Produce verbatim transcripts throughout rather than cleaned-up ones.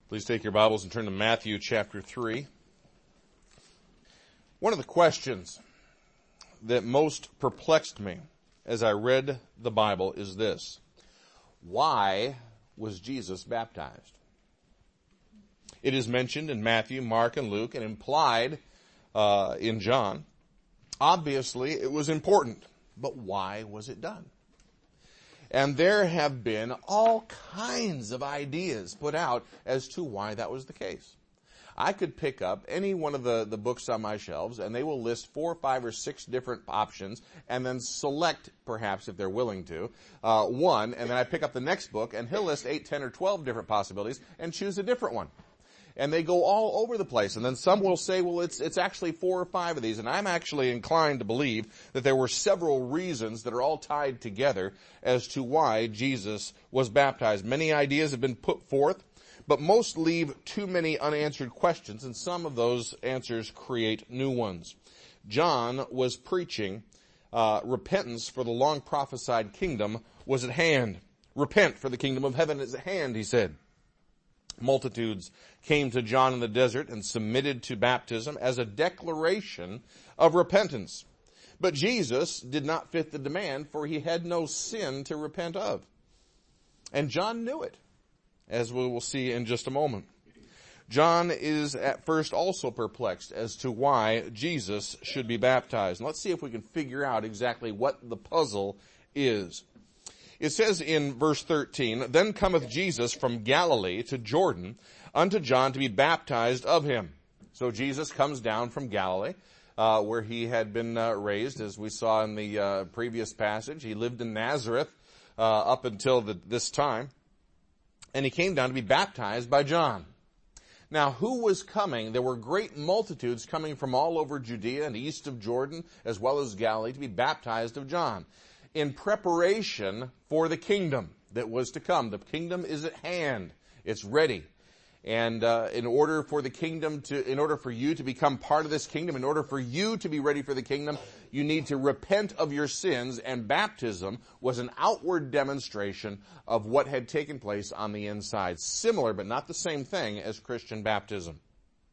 Please take your Bibles and turn to Matthew chapter three. One of the questions that most perplexed me as I read the Bible is this: why was Jesus baptized? It is mentioned in Matthew, Mark, and Luke, and implied uh, in John. Obviously, it was important, but why was it done? And there have been all kinds of ideas put out as to why that was the case. I could pick up any one of the, the books on my shelves, and they will list four, five, or six different options, and then select, perhaps if they're willing to, uh, one, and then I pick up the next book, and he'll list eight, ten, or twelve different possibilities, and choose a different one. And they go all over the place. And then some will say, well, it's it's actually four or five of these. And I'm actually inclined to believe that there were several reasons that are all tied together as to why Jesus was baptized. Many ideas have been put forth, but most leave too many unanswered questions, and some of those answers create new ones. John was preaching uh, repentance, for the long prophesied kingdom was at hand. Repent, for the kingdom of heaven is at hand, he said. Multitudes came to John in the desert and submitted to baptism as a declaration of repentance. But Jesus did not fit the demand, for he had no sin to repent of. And John knew it, as we will see in just a moment. John is at first also perplexed as to why Jesus should be baptized. And let's see if we can figure out exactly what the puzzle is. It says in verse thirteen, "Then cometh Jesus from Galilee to Jordan unto John to be baptized of him." So Jesus comes down from Galilee, uh, where he had been uh, raised, as we saw in the uh, previous passage. He lived in Nazareth uh, up until the, this time. And he came down to be baptized by John. Now, who was coming? There were great multitudes coming from all over Judea and east of Jordan, as well as Galilee, to be baptized of John, in preparation for the kingdom that was to come. The kingdom is at hand. It's ready. And uh, in order for the kingdom to, in order for you to become part of this kingdom, in order for you to be ready for the kingdom, you need to repent of your sins, and baptism was an outward demonstration of what had taken place on the inside. Similar, but not the same thing as Christian baptism.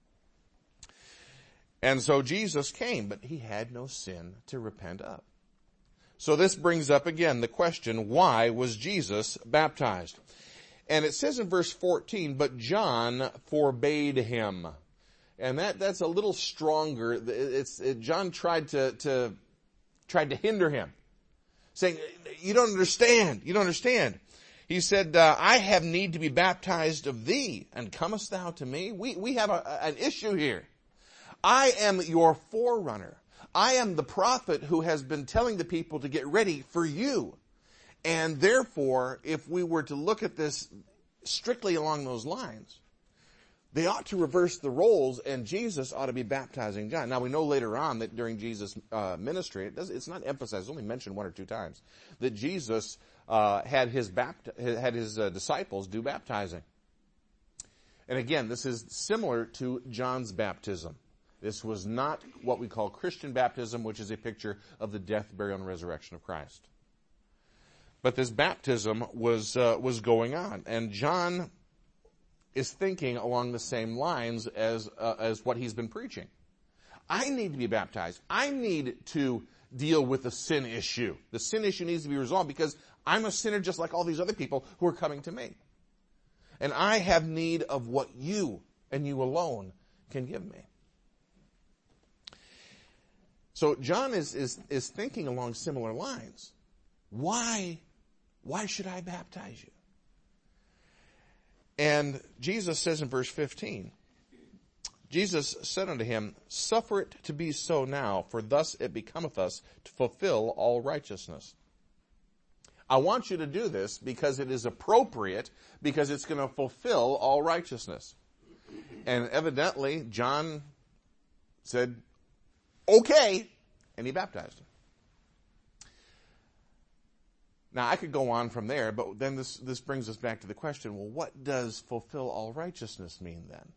And so Jesus came, but he had no sin to repent of. So this brings up again the question, why was Jesus baptized? And it says in verse fourteen, "But John forbade him." And that, that's a little stronger. It's, it, John tried to, to, tried to hinder him, saying, you don't understand, you don't understand. He said, uh, I have need to be baptized of thee, and comest thou to me? We, we have a, an issue here. I am your forerunner. I am the prophet who has been telling the people to get ready for you. And therefore, if we were to look at this strictly along those lines, they ought to reverse the roles, and Jesus ought to be baptizing John. Now, we know later on that during Jesus' uh, ministry, it does, it's not emphasized, it's only mentioned one or two times, that Jesus uh, had his, bapt- had his uh, disciples do baptizing. And again, this is similar to John's baptism. This was not what we call Christian baptism, which is a picture of the death, burial, and resurrection of Christ. But this baptism was uh, was going on, and John is thinking along the same lines as uh, as what he's been preaching. I need to be baptized. I need to deal with the sin issue. The sin issue needs to be resolved because I'm a sinner just like all these other people who are coming to me. And I have need of what you and you alone can give me. So John is, is, is thinking along similar lines. Why, why should I baptize you? And Jesus says in verse fifteen, Jesus said unto him, Suffer it to be so now, for thus it becometh us to fulfill all righteousness. I want you to do this because it is appropriate, because it's going to fulfill all righteousness. And evidently, John said, okay, and he baptized him. Now, I could go on from there, but then this, this brings us back to the question, well, what does fulfill all righteousness mean then?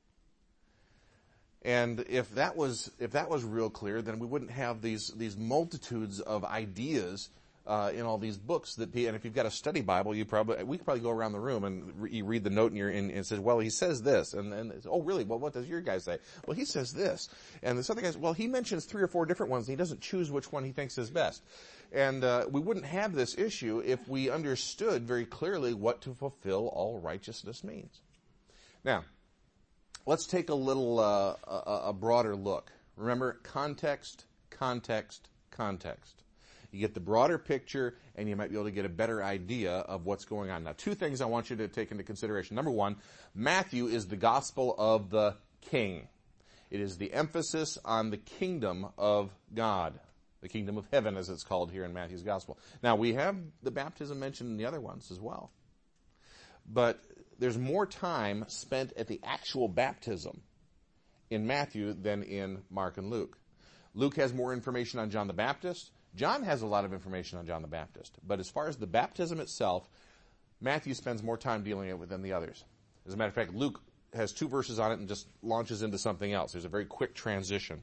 And if that was, if that was real clear, then we wouldn't have these, these multitudes of ideas uh, in all these books that, and if you've got a study Bible, you probably, we could probably go around the room and re- you read the note and you're in, and it says, well, he says this. And then, oh, really? Well, what does your guy say? Well, he says this. And this other guy says, well, he mentions three or four different ones and he doesn't choose which one he thinks is best. And, uh, we wouldn't have this issue if we understood very clearly what to fulfill all righteousness means. Now, let's take a little, uh, a, a broader look. Remember, context, context, context. You get the broader picture, and you might be able to get a better idea of what's going on. Now, two things I want you to take into consideration. Number one, Matthew is the gospel of the king. It is the emphasis on the kingdom of God, the kingdom of heaven, as it's called here in Matthew's gospel. Now, we have the baptism mentioned in the other ones as well. But there's more time spent at the actual baptism in Matthew than in Mark and Luke. Luke has more information on John the Baptist. John has a lot of information on John the Baptist. But as far as the baptism itself, Matthew spends more time dealing with it than the others. As a matter of fact, Luke has two verses on it and just launches into something else. There's a very quick transition.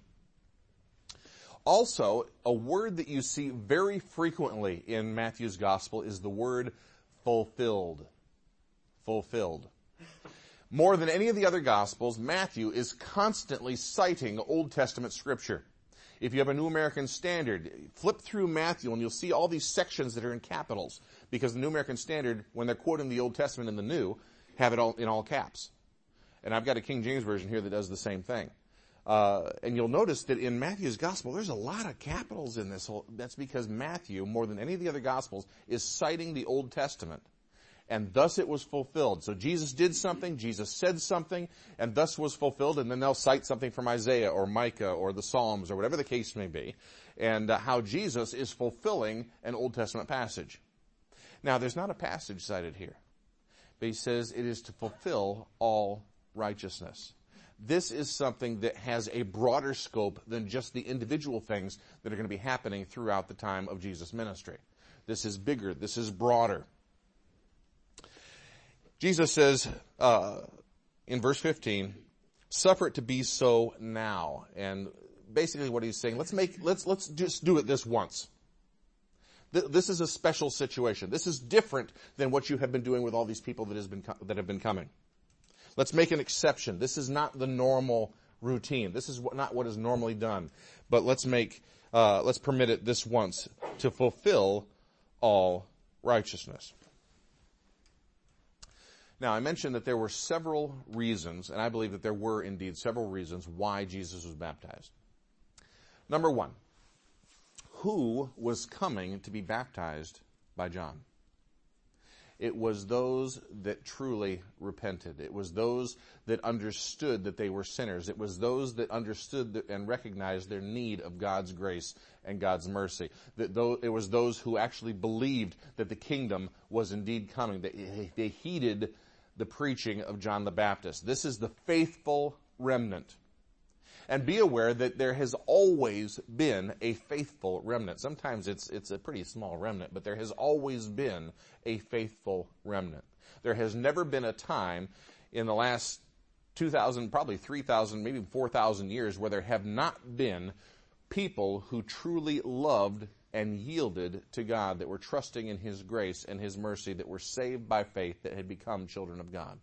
Also, a word that you see very frequently in Matthew's gospel is the word fulfilled. Fulfilled. More than any of the other gospels, Matthew is constantly citing Old Testament scripture. If you have a New American Standard, flip through Matthew and you'll see all these sections that are in capitals, because the New American Standard, when they're quoting the Old Testament and the New, have it all in all caps. And I've got a King James Version here that does the same thing. Uh, and you'll notice that in Matthew's gospel, there's a lot of capitals in this whole, that's because Matthew, more than any of the other gospels, is citing the Old Testament. And thus it was fulfilled. So Jesus did something, Jesus said something, and thus was fulfilled, and then they'll cite something from Isaiah or Micah or the Psalms or whatever the case may be, and uh, how Jesus is fulfilling an Old Testament passage. Now, there's not a passage cited here, but he says it is to fulfill all righteousness. This is something that has a broader scope than just the individual things that are going to be happening throughout the time of Jesus' ministry. This is bigger. This is broader. Jesus says, uh, in verse fifteen, suffer it to be so now. And basically what he's saying, let's make, let's, let's just do it this once. Th- this is a special situation. This is different than what you have been doing with all these people that has been, co- that have been coming. Let's make an exception. This is not the normal routine. This is what, not what is normally done. But let's make, uh, let's permit it this once to fulfill all righteousness. Now, I mentioned that there were several reasons, and I believe that there were indeed several reasons why Jesus was baptized. Number one, who was coming to be baptized by John? It was those that truly repented. It was those that understood that they were sinners. It was those that understood and recognized their need of God's grace and God's mercy. That though it was those who actually believed that the kingdom was indeed coming. They, they heeded the preaching of John the Baptist. This is the faithful remnant. And be aware that there has always been a faithful remnant. Sometimes it's it's a pretty small remnant, but there has always been a faithful remnant. There has never been a time in the last two thousand, probably three thousand, maybe four thousand years where there have not been people who truly loved and yielded to God, that were trusting in His grace and His mercy, that were saved by faith, that had become children of God.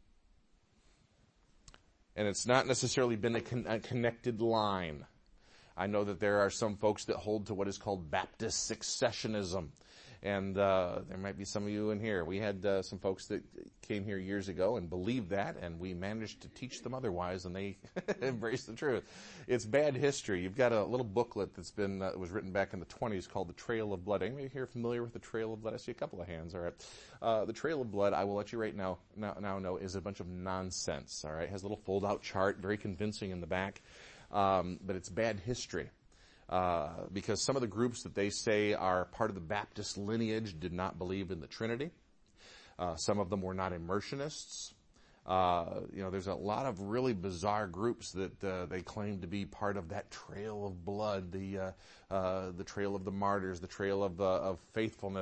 And it's not necessarily been a, con- a connected line. I know that there are some folks that hold to what is called Baptist successionism. And uh, there might be some of you in here. We had uh, some folks that came here years ago and believed that, and we managed to teach them otherwise, and they embraced the truth. It's bad history. You've got a little booklet that's been uh, was written back in the twenties called The Trail of Blood. Anybody here familiar with The Trail of Blood? I see a couple of hands. All right. Uh, the Trail of Blood, I will let you right now, now, now know, is a bunch of nonsense. All right. It has a little fold-out chart, very convincing in the back, um, but it's bad history. Uh, because some of the groups that they say are part of the Baptist lineage did not believe in the Trinity. Uh, some of them were not immersionists. Uh, you know, there's a lot of really bizarre groups that uh, they claim to be part of that trail of blood, the uh, uh, the trail of the martyrs, the trail of uh, of faithfulness.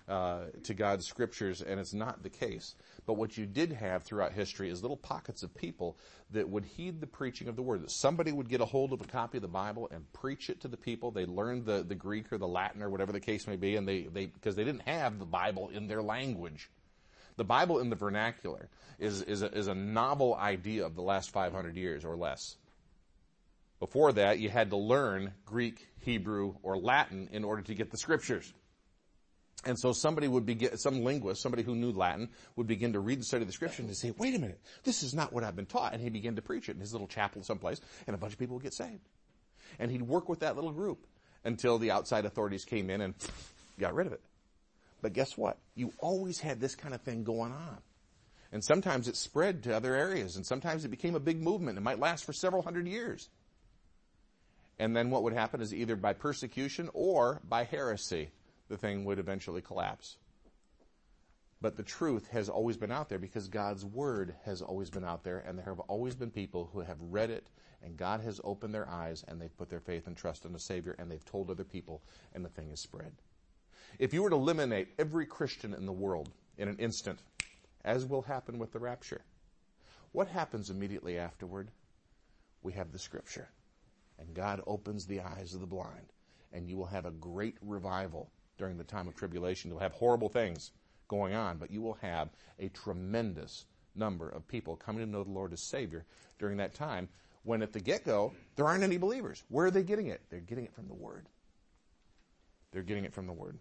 uh, to God's scriptures, and it's not the case. But what you did have throughout history is little pockets of people that would heed the preaching of the word. That somebody would get a hold of a copy of the Bible and preach it to the people. They learned the, the Greek or the Latin or whatever the case may be, and they, they because they didn't have the Bible in their language. The Bible in the vernacular is, is, a, is a novel idea of the last five hundred years or less. Before that, you had to learn Greek, Hebrew, or Latin in order to get the scriptures. And so somebody would begin, some linguist, somebody who knew Latin, would begin to read the study of the scriptures and say, wait a minute, this is not what I've been taught. And he'd begin to preach it in his little chapel someplace, and a bunch of people would get saved. And he'd work with that little group until the outside authorities came in and got rid of it. But guess what? You always had this kind of thing going on. And sometimes it spread to other areas, and sometimes it became a big movement. It might last for several hundred years. And then what would happen is either by persecution or by heresy, the thing would eventually collapse. But the truth has always been out there because God's word has always been out there, and there have always been people who have read it, and God has opened their eyes, and they've put their faith and trust in the Savior, and they've told other people, and the thing is spread. If you were to eliminate every Christian in the world in an instant, as will happen with the rapture, what happens immediately afterward? We have the Scripture, and God opens the eyes of the blind, and you will have a great revival. During the time of tribulation, you'll have horrible things going on, but you will have a tremendous number of people coming to know the Lord as Savior during that time when at the get-go, there aren't any believers. Where are they getting it? They're getting it from the Word. They're getting it from the Word.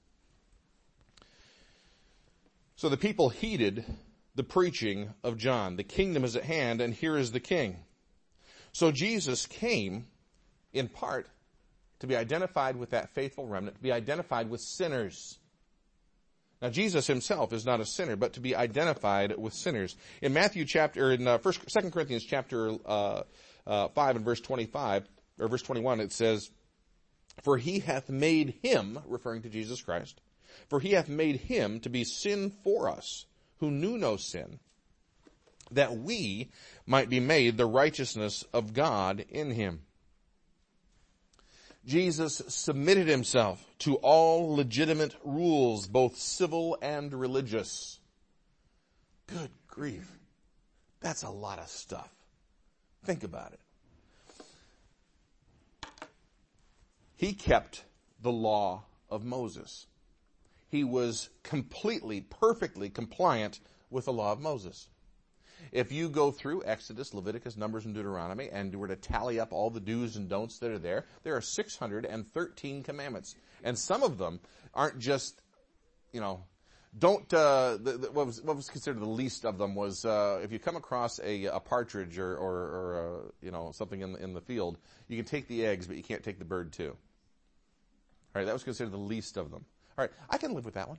So the people heeded the preaching of John. The kingdom is at hand, and here is the king. So Jesus came, in part, to be identified with that faithful remnant, to be identified with sinners. Now, Jesus himself is not a sinner, but to be identified with sinners. In Matthew chapter, in uh, First, Second Corinthians chapter uh, uh, five and verse twenty-five or verse twenty-one, it says, "For he hath made him," referring to Jesus Christ, "for he hath made him to be sin for us, who knew no sin, that we might be made the righteousness of God in him." Jesus submitted himself to all legitimate rules, both civil and religious. Good grief. That's a lot of stuff. Think about it. He kept the law of Moses. He was completely, perfectly compliant with the law of Moses. If you go through Exodus, Leviticus, Numbers, and Deuteronomy, and were to tally up all the do's and don'ts that are there, there are six hundred thirteen commandments. And some of them aren't just, you know, don't, uh, the, the, what was, what was considered the least of them was, uh, if you come across a, a partridge or, or, or uh, you know, something in the, in the field, you can take the eggs, but you can't take the bird too. All right, that was considered the least of them. All right, I can live with that one.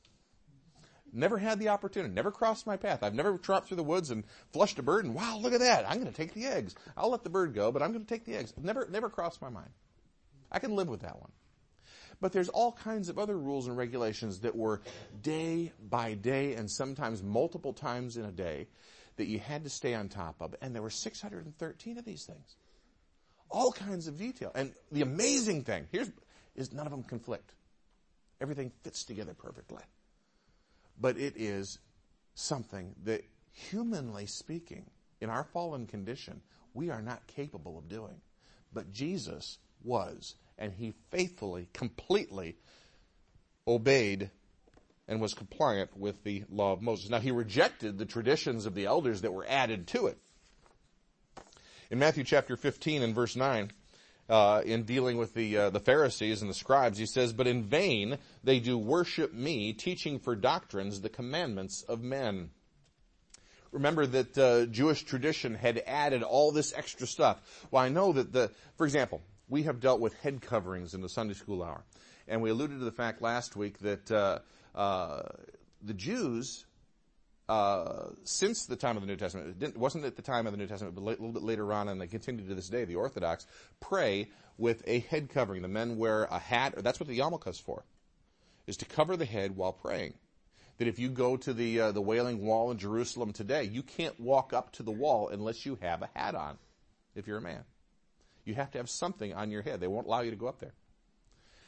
Never had the opportunity, never crossed my path. I've never tromped through the woods and flushed a bird and, wow, look at that. I'm going to take the eggs. I'll let the bird go, but I'm going to take the eggs. Never, never crossed my mind. I can live with that one. But there's all kinds of other rules and regulations that were day by day and sometimes multiple times in a day that you had to stay on top of. And there were six hundred thirteen of these things. All kinds of detail. And the amazing thing, here's, is none of them conflict. Everything fits together perfectly. But it is something that, humanly speaking, in our fallen condition, we are not capable of doing. But Jesus was, and he faithfully, completely obeyed and was compliant with the law of Moses. Now, he rejected the traditions of the elders that were added to it. In Matthew chapter fifteen and verse nine, Uh, in dealing with the uh, the Pharisees and the scribes, he says, "But in vain they do worship me, teaching for doctrines the commandments of men." Remember that uh, Jewish tradition had added all this extra stuff. Well, I know that the, for example, we have dealt with head coverings in the Sunday school hour, and we alluded to the fact last week that uh, uh, the Jews, Uh, since the time of the New Testament, it didn't, wasn't at the time of the New Testament, but a little bit later on, and they continue to this day, the Orthodox pray with a head covering. The men wear a hat, or that's what the yarmulke is for, is to cover the head while praying. That if you go to the uh, the Wailing Wall in Jerusalem today, you can't walk up to the wall unless you have a hat on, if you're a man. You have to have something on your head. They won't allow you to go up there.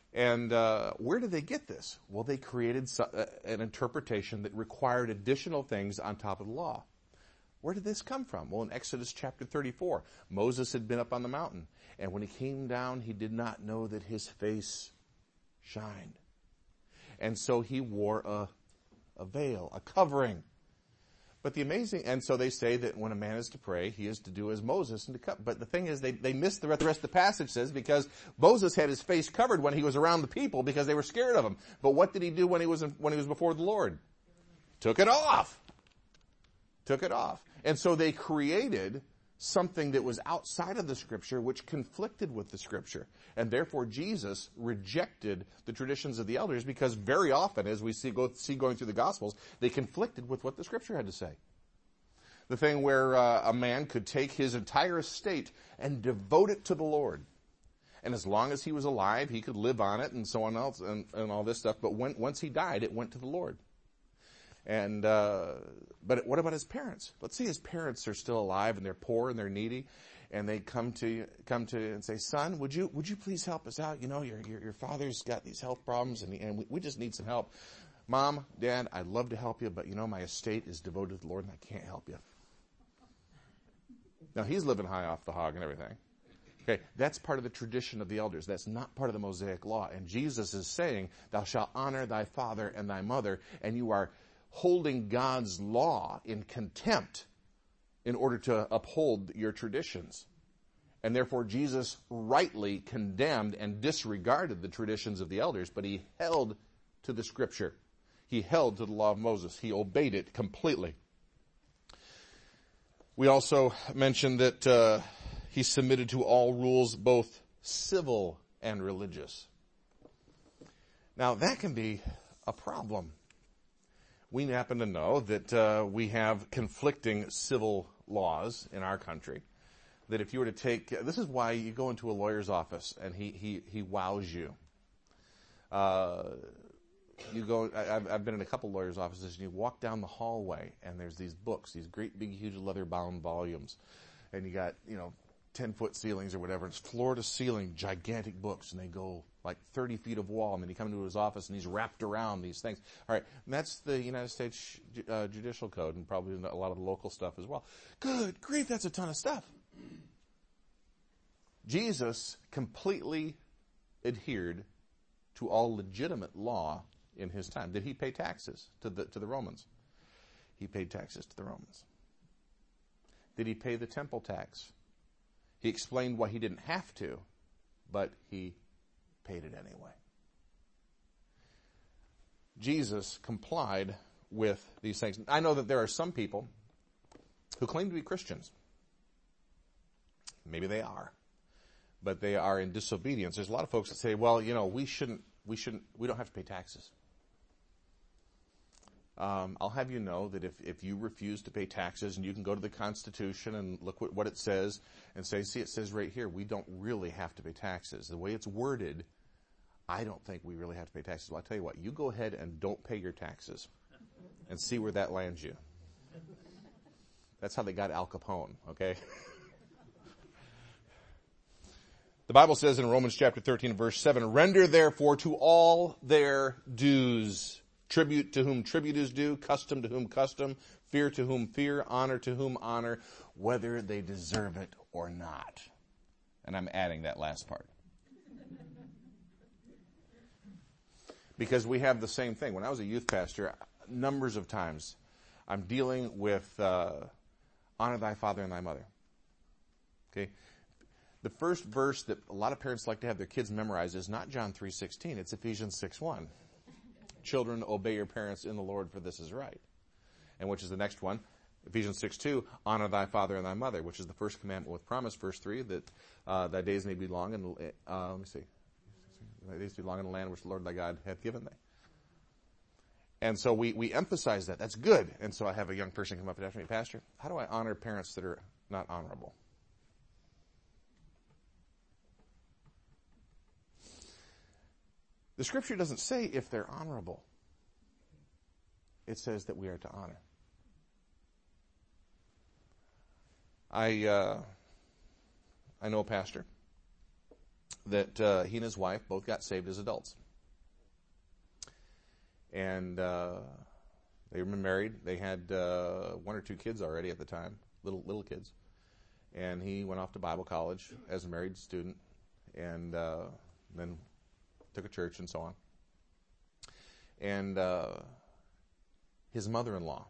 And uh, where did they get this? Well, they created so, uh, an interpretation that required additional things on top of the law. Where did this come from? Well, in Exodus chapter thirty-four, Moses had been up on the mountain, and when he came down, he did not know that his face shined. And so he wore a, a veil, a covering. But the amazing, and so they say that when a man is to pray, he is to do as Moses and to cover. But the thing is, they, they missed the rest, the rest of the passage says, because Moses had his face covered when he was around the people because they were scared of him. But what did he do when he was, in, when he was before the Lord? Took it off. Took it off. And so they created something that was outside of the Scripture which conflicted with the Scripture. And therefore Jesus rejected the traditions of the elders because very often, as we see, go, see going through the Gospels, they conflicted with what the Scripture had to say. The thing where uh, a man could take his entire estate and devote it to the Lord. And as long as he was alive, he could live on it and so on else and, and all this stuff. But when, once he died, it went to the Lord. And, uh, but what about his parents? Let's say his parents are still alive and they're poor and they're needy, and they come to, come to and say, son, would you, would you please help us out? You know, your, your, your father's got these health problems and, and we, we just need some help. Mom, Dad, I'd love to help you, but you know, my estate is devoted to the Lord and I can't help you. Now he's living high off the hog and everything. Okay, that's part of the tradition of the elders. That's not part of the Mosaic law. And Jesus is saying, thou shalt honor thy father and thy mother, and you are holding God's law in contempt in order to uphold your traditions. And therefore Jesus rightly condemned and disregarded the traditions of the elders, but he held to the Scripture. He held to the law of Moses. He obeyed it completely. We also mentioned that uh, he submitted to all rules, both civil and religious. Now that can be a problem. We happen to know that uh, we have conflicting civil laws in our country. That if you were to take, this is why you go into a lawyer's office and he he he wows you. Uh, you go. I, I've, I've been in a couple lawyers' offices, and you walk down the hallway, and there's these books, these great big huge leather-bound volumes, and you got you know ten foot ceilings or whatever. It's floor to ceiling, gigantic books, and they go like thirty feet of wall, and then you come into his office and he's wrapped around these things. All right, and that's the United States uh, Judicial Code and probably a lot of the local stuff as well. Good grief, that's a ton of stuff. Jesus completely adhered to all legitimate law in his time. Did he pay taxes to the to the Romans? He paid taxes to the Romans. Did he pay the temple tax? He explained why he didn't have to, but he paid it anyway. Jesus complied with these things. I know that there are some people who claim to be Christians. Maybe they are, but they are in disobedience. There's a lot of folks that say, well, you know, we shouldn't, we shouldn't, we don't have to pay taxes. Um, I'll have you know that if, if you refuse to pay taxes, and you can go to the Constitution and look what, what it says and say, see, it says right here, we don't really have to pay taxes. The way it's worded, I don't think we really have to pay taxes. Well, I'll tell you what, you go ahead and don't pay your taxes and see where that lands you. That's how they got Al Capone, okay? The Bible says in Romans chapter thirteen, verse seven, render therefore to all their dues. Tribute to whom tribute is due, custom to whom custom, fear to whom fear, honor to whom honor, whether they deserve it or not. And I'm adding that last part. Because we have the same thing. When I was a youth pastor, numbers of times, I'm dealing with uh, honor thy father and thy mother. Okay? The first verse that a lot of parents like to have their kids memorize is not John three sixteen, it's Ephesians six one. Children, obey your parents in the Lord, for this is right. And which is the next one? Ephesians six two, honor thy father and thy mother, which is the first commandment with promise, verse three, that uh, thy days may be long, and uh, let me see, thy days be long in the land which the Lord thy God hath given thee. And so we, we emphasize that. That's good. And so I have a young person come up and ask me, Pastor, how do I honor parents that are not honorable? The Scripture doesn't say if they're honorable. It says that we are to honor. I uh, I know a pastor that uh, he and his wife both got saved as adults. And uh, they were married. They had uh, one or two kids already at the time, little little kids. And he went off to Bible college as a married student, and uh, then took a church and so on. And uh, his mother-in-law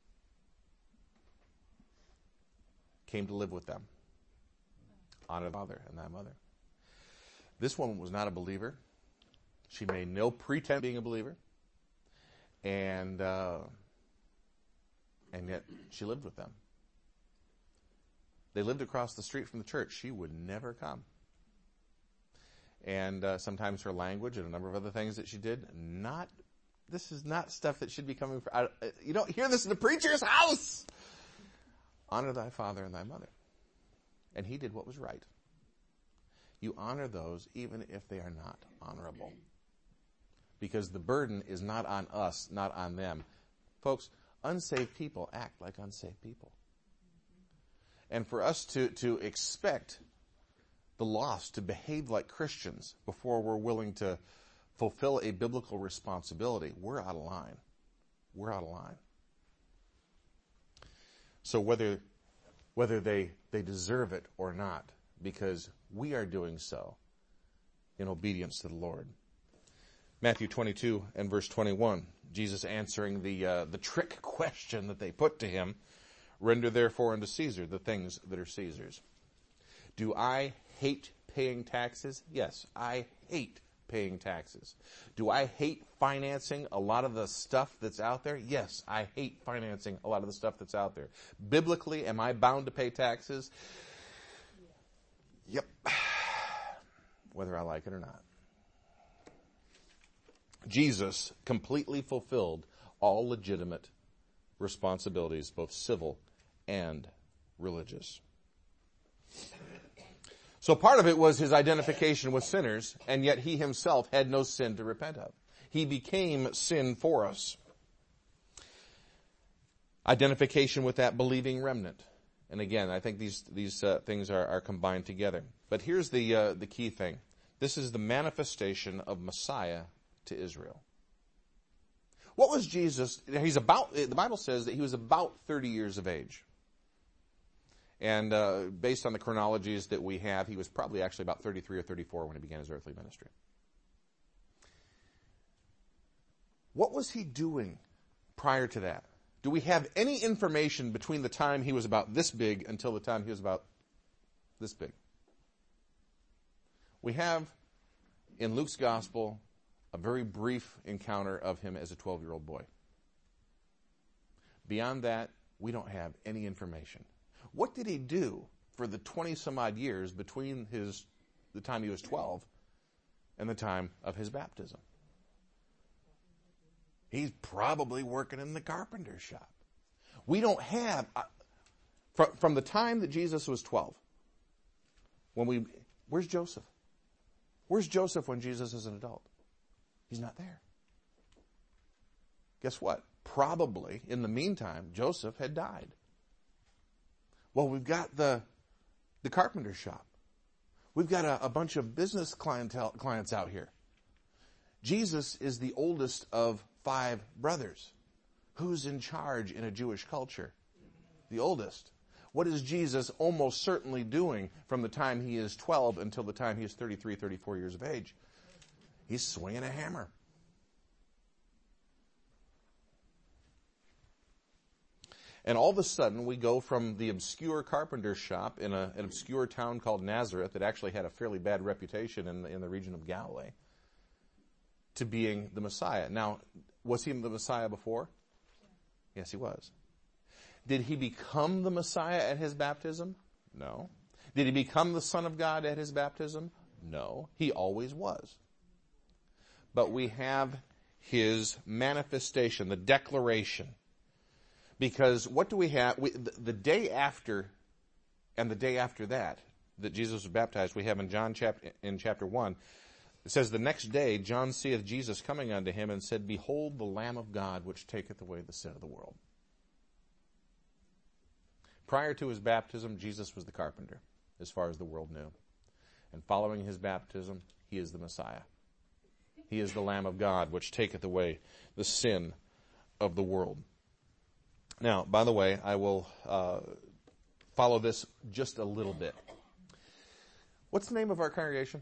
came to live with them. Honor thy father and thy mother. This woman was not a believer. She made no pretense of being a believer. And uh, and yet she lived with them. They lived across the street from the church. She would never come. And uh, sometimes her language and a number of other things that she did, not, this is not stuff that should be coming from, I, you don't hear this in the preacher's house. Honor thy father and thy mother. And he did what was right. You honor those even if they are not honorable. Because the burden is not on us, not on them. Folks, unsaved people act like unsaved people. And for us to, to expect the lost to behave like Christians before we're willing to fulfill a biblical responsibility, we're out of line. We're out of line. So whether whether they, they deserve it or not, because we are doing so in obedience to the Lord. Matthew twenty-two and verse twenty-one, Jesus answering the uh, the trick question that they put to him, render therefore unto Caesar the things that are Caesar's. Do I hate paying taxes? Yes, I hate paying taxes. Do I hate financing a lot of the stuff that's out there? Yes, I hate financing a lot of the stuff that's out there. Biblically, am I bound to pay taxes? Yep. Whether I like it or not. Jesus completely fulfilled all legitimate responsibilities, both civil and religious. So part of it was his identification with sinners, and yet he himself had no sin to repent of. He became sin for us. Identification with that believing remnant. And again, I think these these uh, things are, are combined together. But here's the uh, the key thing. This is the manifestation of Messiah to Israel. What was Jesus? He's about. The Bible says that he was about thirty years of age. And uh, based on the chronologies that we have, he was probably actually about thirty-three or thirty-four when he began his earthly ministry. What was he doing prior to that? Do we have any information between the time he was about this big until the time he was about this big? We have, in Luke's gospel, a very brief encounter of him as a twelve-year-old boy. Beyond that, we don't have any information. What did he do for the twenty-some-odd years between his the time he was twelve and the time of his baptism? He's probably working in the carpenter shop. We don't have, uh, from, from the time that Jesus was twelve, when we, where's Joseph? Where's Joseph when Jesus is an adult? He's not there. Guess what? Probably, in the meantime, Joseph had died. Well, we've got the the carpenter shop. We've got a, a bunch of business clientele, clients out here. Jesus is the oldest of five brothers. Who's in charge in a Jewish culture? The oldest. What is Jesus almost certainly doing from the time he is twelve until the time he is thirty-three, thirty-four years of age? He's swinging a hammer. And all of a sudden, we go from the obscure carpenter shop in a, an obscure town called Nazareth that actually had a fairly bad reputation in the, in the region of Galilee to being the Messiah. Now, was he the Messiah before? Yes, he was. Did he become the Messiah at his baptism? No. Did he become the Son of God at his baptism? No. He always was. But we have his manifestation, the declaration. Because what do we have? We, the, the day after and the day after that, that Jesus was baptized, we have in John chapter, in chapter one, it says, the next day John seeth Jesus coming unto him and said, Behold the Lamb of God, which taketh away the sin of the world. Prior to his baptism, Jesus was the carpenter, as far as the world knew. And following his baptism, he is the Messiah. He is the Lamb of God, which taketh away the sin of the world. Now, by the way, I will uh, follow this just a little bit. What's the name of our congregation?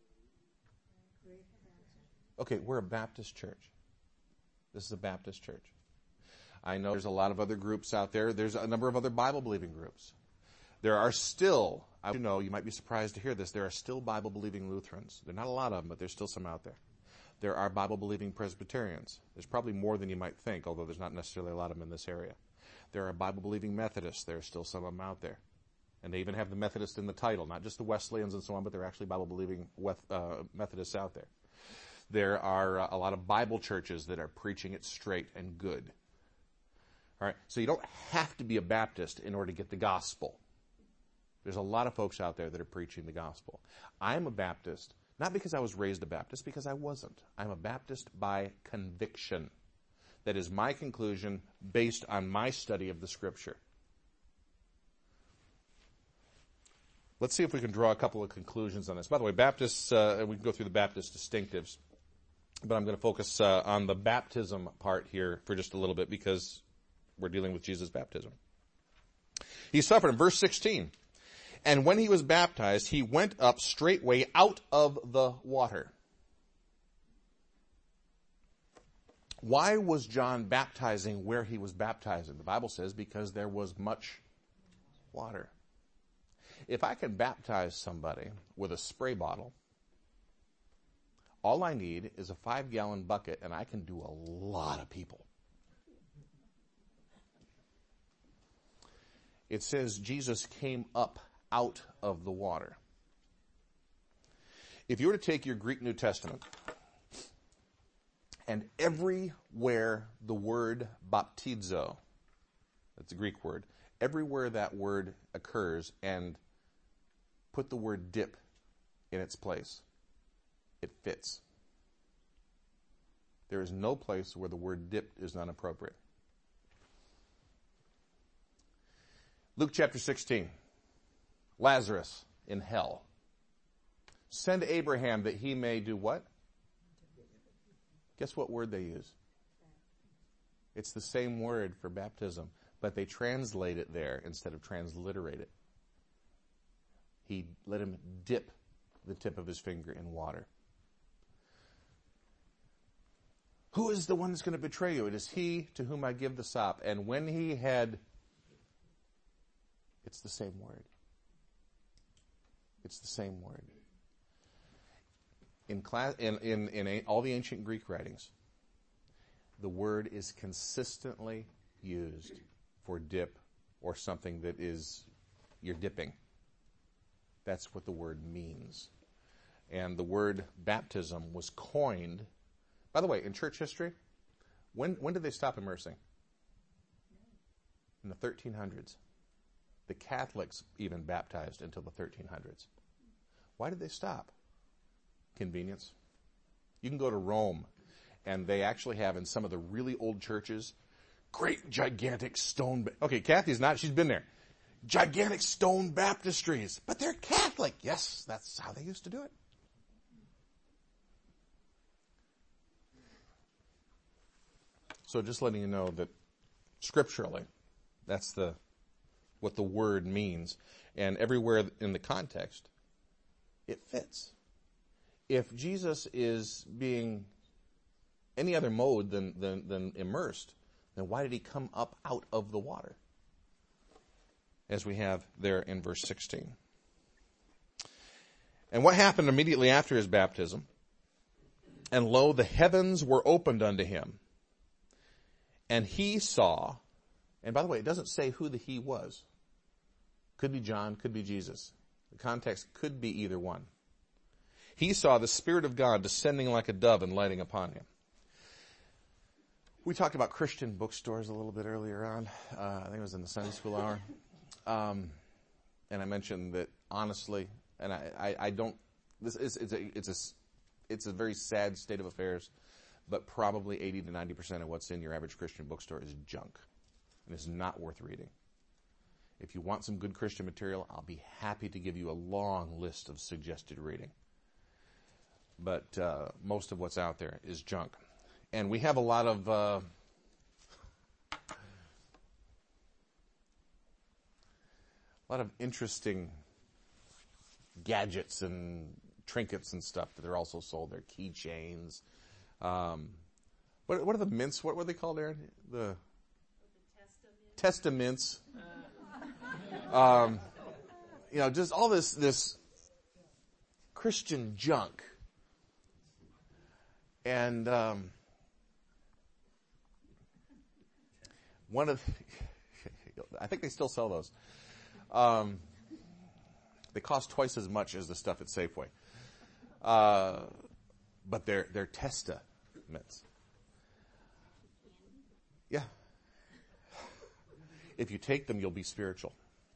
Okay, we're a Baptist church. This is a Baptist church. I know there's a lot of other groups out there. There's a number of other Bible-believing groups. There are still, I don't know, you might be surprised to hear this, there are still Bible-believing Lutherans. There are not a lot of them, but there's still some out there. There are Bible-believing Presbyterians. There's probably more than you might think, although there's not necessarily a lot of them in this area. There are Bible-believing Methodists. There are still some of them out there. And they even have the Methodist in the title, not just the Wesleyans and so on, but there are actually Bible-believing uh, Methodists out there. There are uh, a lot of Bible churches that are preaching it straight and good. All right, so you don't have to be a Baptist in order to get the gospel. There's a lot of folks out there that are preaching the gospel. I'm a Baptist, not because I was raised a Baptist, because I wasn't. I'm a Baptist by conviction. That is my conclusion based on my study of the Scripture. Let's see if we can draw a couple of conclusions on this. By the way, Baptists, uh, we can go through the Baptist distinctives, but I'm going to focus uh, on the baptism part here for just a little bit because we're dealing with Jesus' baptism. He suffered in verse sixteen. And when he was baptized, he went up straightway out of the water. Why was John baptizing where he was baptizing? The Bible says because there was much water. If I can baptize somebody with a spray bottle, all I need is a five-gallon bucket, and I can do a lot of people. It says Jesus came up out of the water. If you were to take your Greek New Testament, and everywhere the word baptizo, that's a Greek word, everywhere that word occurs, and put the word dip in its place, it fits. There is no place where the word dip is not appropriate. Luke chapter sixteen. Lazarus in hell. Send Abraham that he may do what? Guess what word they use? It's the same word for baptism, but they translate it there instead of transliterate it. He let him dip the tip of his finger in water. Who is the one that's going to betray you? It is he to whom I give the sop. And when he had, it's the same word. It's the same word. In, class, in, in, in all the ancient Greek writings, the word is consistently used for dip or something that is, you're dipping. That's what the word means. And the word baptism was coined, by the way, in church history, when, when did they stop immersing? In the thirteen hundreds. The Catholics even baptized until the thirteen hundreds. Why did they stop? Convenience. You can go to Rome, and they actually have in some of the really old churches, great gigantic stone. Ba- okay, Kathy's not, she's been there. Gigantic stone baptistries, but they're Catholic. Yes, that's how they used to do it. So just letting you know that scripturally, that's the what the word means. And everywhere in the context, it fits. If Jesus is being any other mode than, than, than immersed, then why did he come up out of the water? As we have there in verse sixteen. And what happened immediately after his baptism? And lo, the heavens were opened unto him. And he saw, and by the way, it doesn't say who the he was. Could be John, could be Jesus. The context could be either one. He saw the Spirit of God descending like a dove and lighting upon him. We talked about Christian bookstores a little bit earlier on. Uh, I think it was in the Sunday school hour. Um, and I mentioned that honestly, and I, I, I don't, this is, it's a, it's a, it's a very sad state of affairs, but probably eighty to ninety percent of what's in your average Christian bookstore is junk and is not worth reading. If you want some good Christian material, I'll be happy to give you a long list of suggested reading. But uh, most of what's out there is junk. And we have a lot of uh, a lot of interesting gadgets and trinkets and stuff that are also sold. They're keychains. Um, what, what are the mints? What were they called, Aaron? The, the testaments. Um, you know, just all this this Christian junk. And um, one of, I think they still sell those. Um, they cost twice as much as the stuff at Safeway, uh, but they're they're testaments. Yeah. If you take them, you'll be spiritual.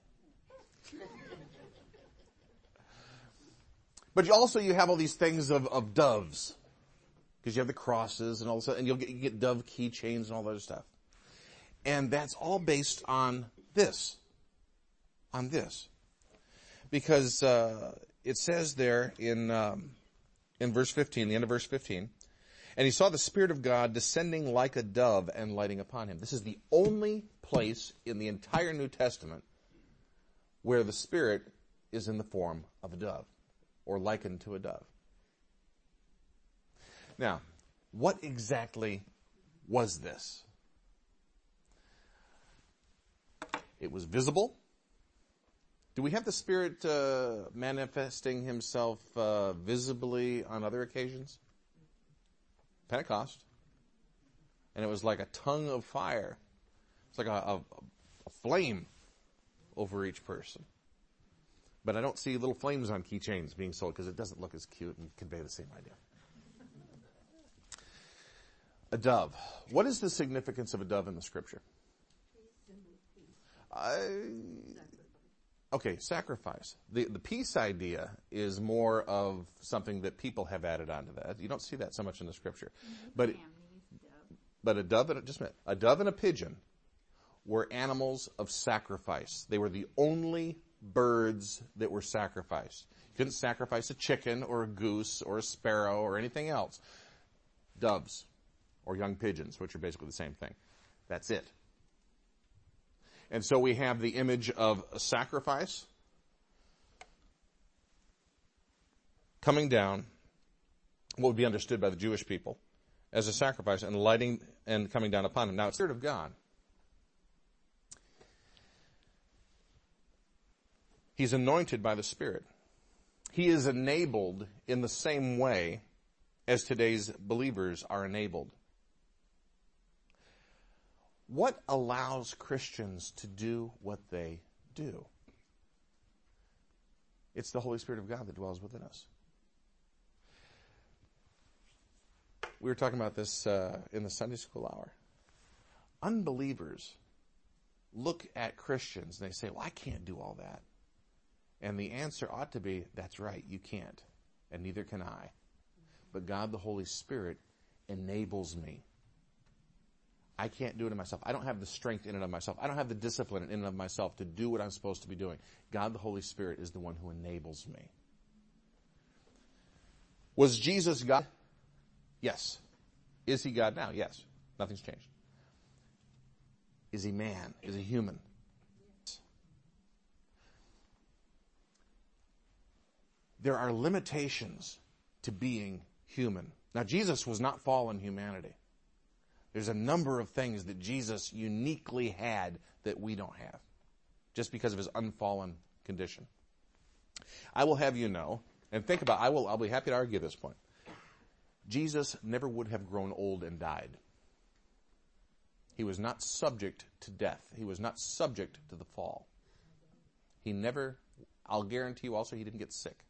But you also you have all these things of, of doves. Because you have the crosses and all this, and you'll get, you get dove keychains and all that other stuff. And that's all based on this. On this. Because uh, it says there in um, in verse fifteen, the end of verse fifteen, and he saw the Spirit of God descending like a dove and lighting upon him. This is the only place in the entire New Testament where the Spirit is in the form of a dove, or likened to a dove. Now, what exactly was this? It was visible. Do we have the Spirit uh, manifesting himself uh, visibly on other occasions? Pentecost. And it was like a tongue of fire. It's like a, a, a flame over each person. But I don't see little flames on keychains being sold because it doesn't look as cute and convey the same idea. A dove. What is the significance of a dove in the Scripture? I, okay, sacrifice. The the peace idea is more of something that people have added onto that. You don't see that so much in the Scripture. But but a dove and a, just a minute, a dove and a pigeon were animals of sacrifice. They were the only birds that were sacrificed. You couldn't sacrifice a chicken or a goose or a sparrow or anything else. Doves. Or young pigeons, which are basically the same thing. That's it. And so we have the image of a sacrifice coming down, what would be understood by the Jewish people as a sacrifice, and lighting and coming down upon him. Now, it's the Spirit of God. He's anointed by the Spirit. He is enabled in the same way as today's believers are enabled. What allows Christians to do what they do? It's the Holy Spirit of God that dwells within us. We were talking about this uh, in the Sunday school hour. Unbelievers look at Christians and they say, well, I can't do all that. And the answer ought to be, that's right, you can't. And neither can I. But God, the Holy Spirit, enables me. I can't do it in myself. I don't have the strength in and of myself. I don't have the discipline in and of myself to do what I'm supposed to be doing. God, the Holy Spirit, is the one who enables me. Was Jesus God? Yes. Is he God now? Yes. Nothing's changed. Is he man? Is he human? There are limitations to being human. Now, Jesus was not fallen humanity. There's a number of things that Jesus uniquely had that we don't have, just because of his unfallen condition. I will have you know, and think about, I will, I'll be happy to argue this point. Jesus never would have grown old and died. He was not subject to death. He was not subject to the fall. He never, I'll guarantee you also, he didn't get sick.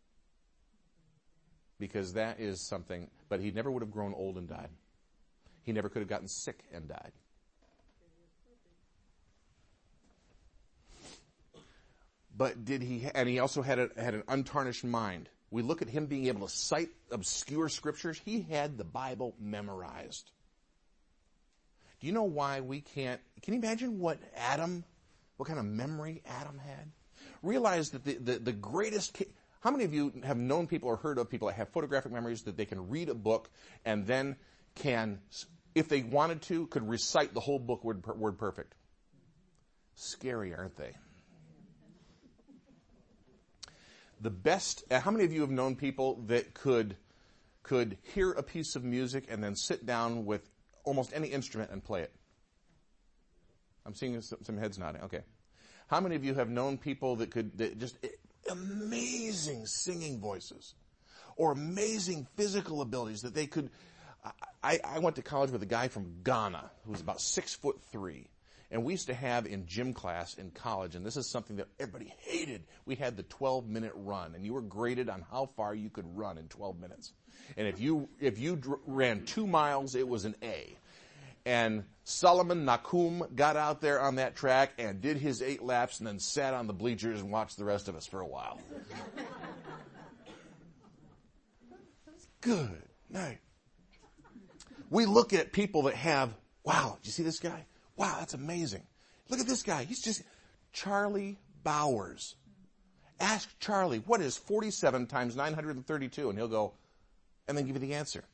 Because that is something, but he never would have grown old and died. He never could have gotten sick and died. But did he, and he also had a, had an untarnished mind. We look at him being able to cite obscure scriptures. He had the Bible memorized. Do you know why we can't, can you imagine what Adam, what kind of memory Adam had? Realize that the, the, the greatest... Ki- How many of you have known people or heard of people that have photographic memories that they can read a book and then can, if they wanted to, could recite the whole book word, word perfect? Scary, aren't they? The best... How many of you have known people that could could hear a piece of music and then sit down with almost any instrument and play it? I'm seeing some, some heads nodding. Okay. How many of you have known people that could that just amazing singing voices or amazing physical abilities that they could... I, I went to college with a guy from Ghana who was about six foot three. And we used to have in gym class in college, and this is something that everybody hated, we had the twelve minute run, and you were graded on how far you could run in twelve minutes. And if you if you dr- ran two miles, it was an A. And Solomon Nakum got out there on that track and did his eight laps and then sat on the bleachers and watched the rest of us for a while. Good night. We look at people that have, wow, did you see this guy? Wow, that's amazing. Look at this guy. He's just Charlie Bowers. Ask Charlie, what is forty-seven times nine hundred thirty-two? And he'll go, and then give you the answer.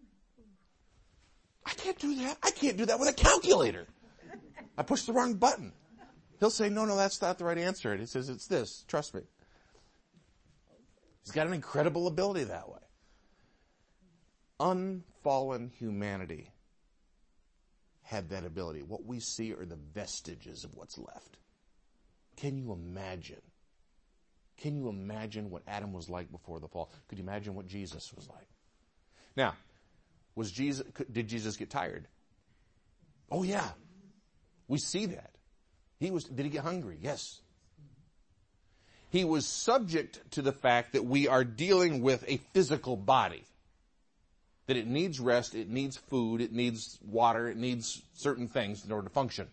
I can't do that. I can't do that with a calculator. I pushed the wrong button. He'll say, no, no, that's not the right answer. And he says, it's this. Trust me. He's got an incredible ability that way. Unfallen humanity had that ability. What we see are the vestiges of what's left. Can you imagine? Can you imagine what Adam was like before the fall? Could you imagine what Jesus was like? Now, was Jesus, did Jesus get tired? Oh yeah. We see that. He was, did he get hungry? Yes. He was subject to the fact that we are dealing with a physical body. That it needs rest, it needs food, it needs water, it needs certain things in order to function.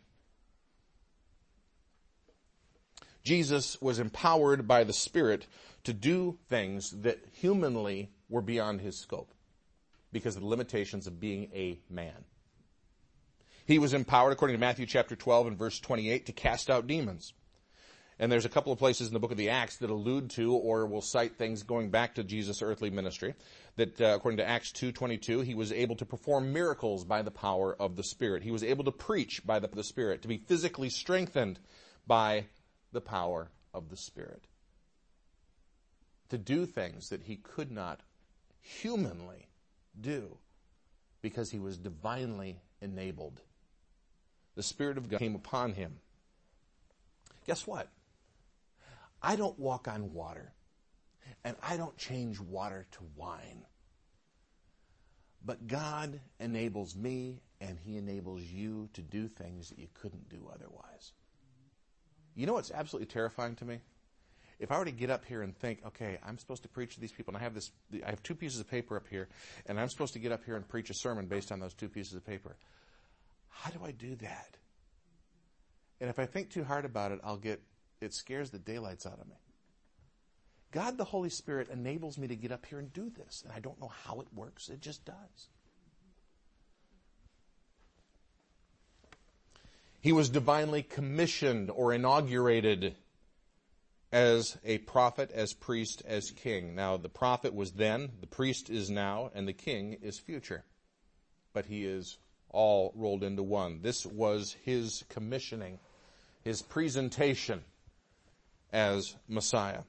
Jesus was empowered by the Spirit to do things that humanly were beyond his scope because of the limitations of being a man. He was empowered, according to Matthew chapter twelve and verse twenty-eight, to cast out demons. And there's a couple of places in the book of the Acts that allude to or will cite things going back to Jesus' earthly ministry. That uh, according to Acts two twenty-two, he was able to perform miracles by the power of the Spirit. He was able to preach by the, the Spirit, to be physically strengthened by the power of the Spirit. To do things that he could not humanly do because he was divinely enabled. The Spirit of God came upon him. Guess what? I don't walk on water, and I don't change water to wine. But God enables me, and he enables you to do things that you couldn't do otherwise. You know what's absolutely terrifying to me? If I were to get up here and think, okay, I'm supposed to preach to these people, and I have this, I have two pieces of paper up here, and I'm supposed to get up here and preach a sermon based on those two pieces of paper. How do I do that? And if I think too hard about it, I'll get, it scares the daylights out of me. God, the Holy Spirit, enables me to get up here and do this. And I don't know how it works. It just does. He was divinely commissioned or inaugurated as a prophet, as priest, as king. Now, the prophet was then, the priest is now, and the king is future. But he is all rolled into one. This was his commissioning, his presentation as Messiah.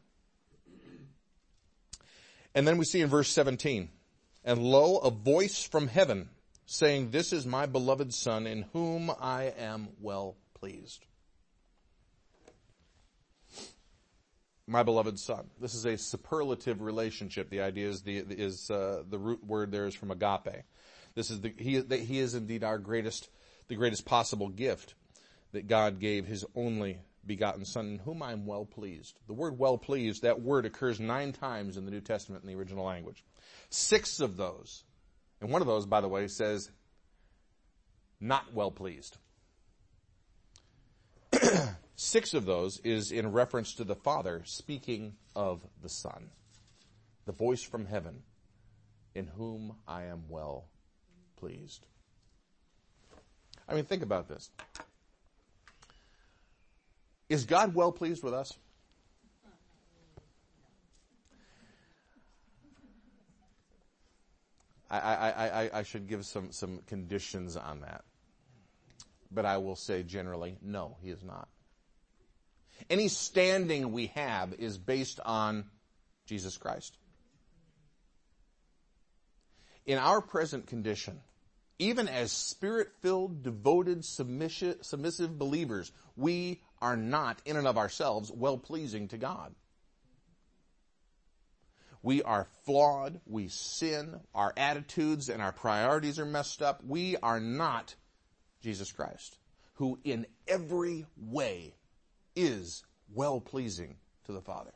And then we see in verse seventeen, and lo, a voice from heaven saying, this is my beloved Son, in whom I am well pleased. My beloved Son. This is a superlative relationship. The idea is the is uh, the root word there is from agape. This is the he that he is indeed our greatest, the greatest possible gift that God gave his only begotten Son, in whom I am well pleased. The word well pleased, that word occurs nine times in the New Testament in the original language. Six of those, and one of those, by the way, says not well pleased. Six of those is in reference to the Father speaking of the Son. The voice from heaven, in whom I am well pleased. I mean, think about this. Is God well pleased with us? I, I, I, I should give some, some conditions on that. But I will say generally, no, he is not. Any standing we have is based on Jesus Christ. In our present condition, even as spirit-filled, devoted, submissive, submissive believers, we are not, in and of ourselves, well-pleasing to God. We are flawed, we sin, our attitudes and our priorities are messed up. We are not Jesus Christ, who in every way is well-pleasing to the Father.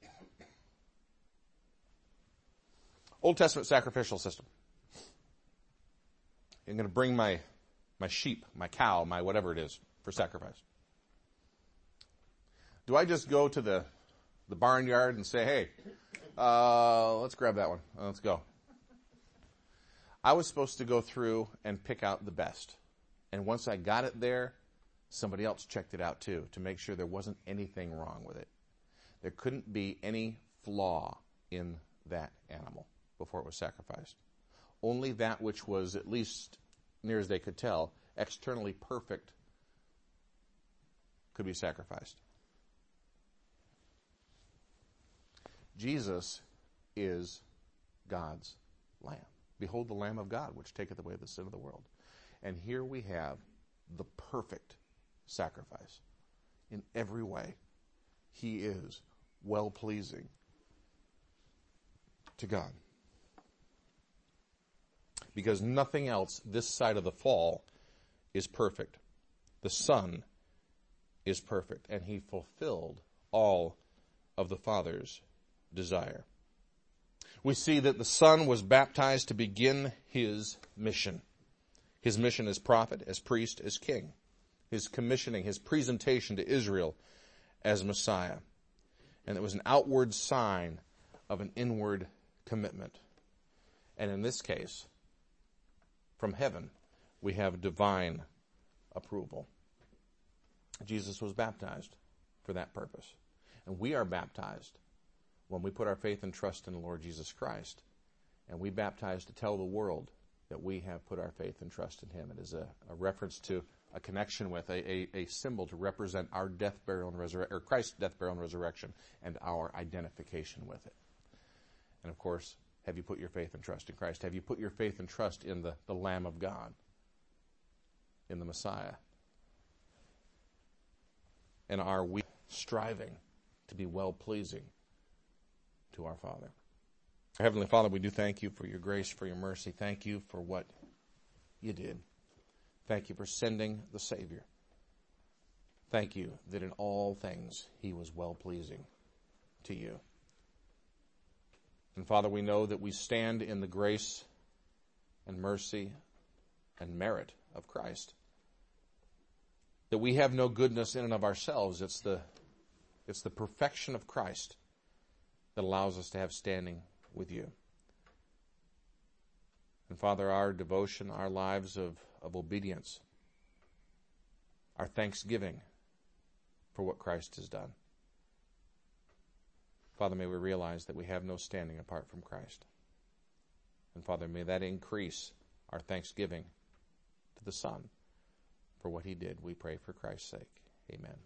Old Testament sacrificial system. I'm going to bring my, my sheep, my cow, my whatever it is, for sacrifice. Do I just go to the, the barnyard and say, hey, uh, let's grab that one. Let's go. I was supposed to go through and pick out the best. And once I got it there, somebody else checked it out too, to make sure there wasn't anything wrong with it. There couldn't be any flaw in that animal before it was sacrificed. Only that which was, at least near as they could tell, externally perfect could be sacrificed. Jesus is God's Lamb. Behold the Lamb of God, which taketh away the sin of the world. And here we have the perfect sacrifice. In every way, he is well-pleasing to God. Because nothing else this side of the fall is perfect. The Son is perfect, and he fulfilled all of the Father's desire. We see that the Son was baptized to begin his mission. His mission as prophet, as priest, as king. His commissioning, his presentation to Israel as Messiah. And it was an outward sign of an inward commitment. And in this case, from heaven, we have divine approval. Jesus was baptized for that purpose. And we are baptized when we put our faith and trust in the Lord Jesus Christ. And we baptize to tell the world that we have put our faith and trust in him. It is a, a reference to a connection with, a, a, a symbol to represent our death, burial, and resurrection, or Christ's death, burial, and resurrection, and our identification with it. And of course, have you put your faith and trust in Christ? Have you put your faith and trust in the, the Lamb of God, in the Messiah? And are we striving to be well-pleasing to our Father? Our Heavenly Father, we do thank you for your grace, for your mercy. Thank you for what you did. Thank you for sending the Savior. Thank you that in all things he was well-pleasing to you. And Father, we know that we stand in the grace and mercy and merit of Christ. That we have no goodness in and of ourselves. It's the, it's the perfection of Christ that allows us to have standing with you. And Father, our devotion, our lives of, of obedience, our thanksgiving for what Christ has done. Father, may we realize that we have no standing apart from Christ. And Father, may that increase our thanksgiving to the Son for what he did. We pray for Christ's sake. Amen.